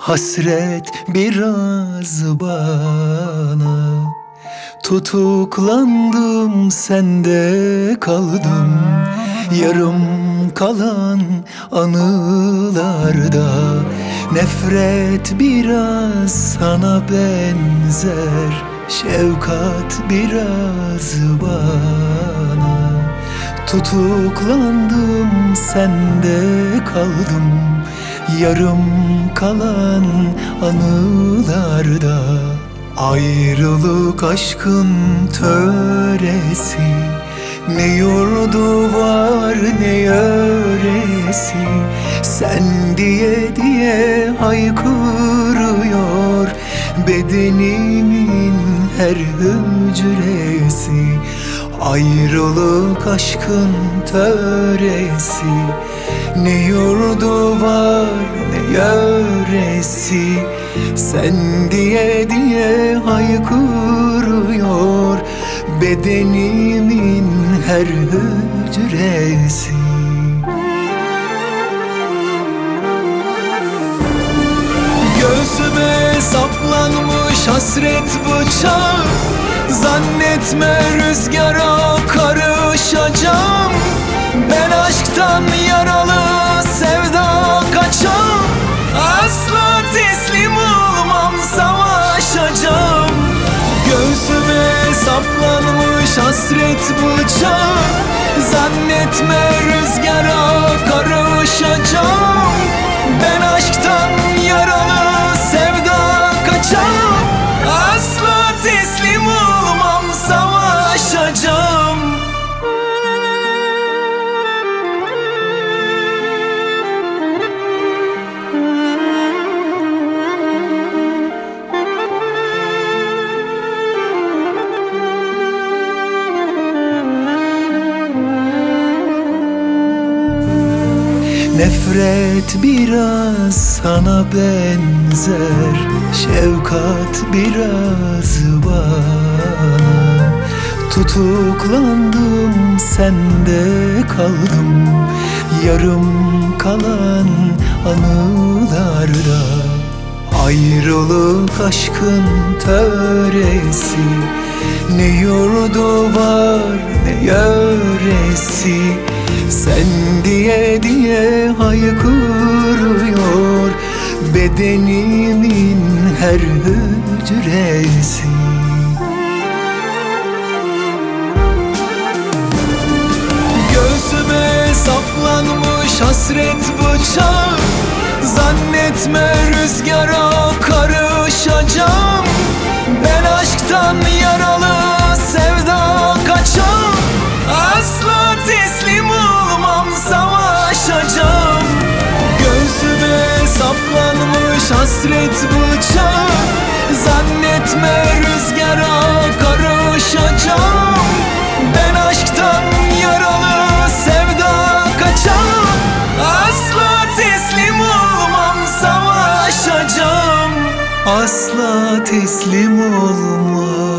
Hasret biraz bana. Tutuklandım, sende kaldım. Yarım kalan anılarda. Nefret biraz sana benzer, şefkat biraz bana. Tutuklandım, sende kaldım. Yarım kalan anılarda. Ayrılık aşkın töresi, ne yurdu var ne yöresi. Sen diye haykırıyor bedenimin her hücresi. Ayrılık aşkın töresi, ne yurdu var ne yöresi. Sen diye haykırıyor bedenimin her hücresi. Göğsüme saplanmış hasret bıçağı, zannetme rüzgara karışacağım. Ben aşktan yaralı sevda kaçam, asla teslim olmam, savaşacağım. Göğsüme saplanmış hasret bıçağı, zannetme rüzgara karışacağım. Ben aşktan yaralı sevda kaçam, asla teslim olmam, savaşacağım. Nefret biraz sana benzer, şefkat biraz bana. Tutuklandım, sende kaldım. Yarım kalan anılarda. Ayrılık aşkın töresi, ne yurdu var ne yöresi. Sen diye haykırıyor bedenimin her hücresi. Göğsüme saplanmış hasret bıçağı, zannetme rüzgara karışacağım. Ben aşktan yaralı sevda kaçam, asla teslim olmam, savaşacağım. Göğsüme saplanmış hasret bıçağı, zannetme rüzgara karışacağım. Ben aşktan yaralı sevda kaçam, asla teslim olmam, savaşacağım. Asla teslim olmam.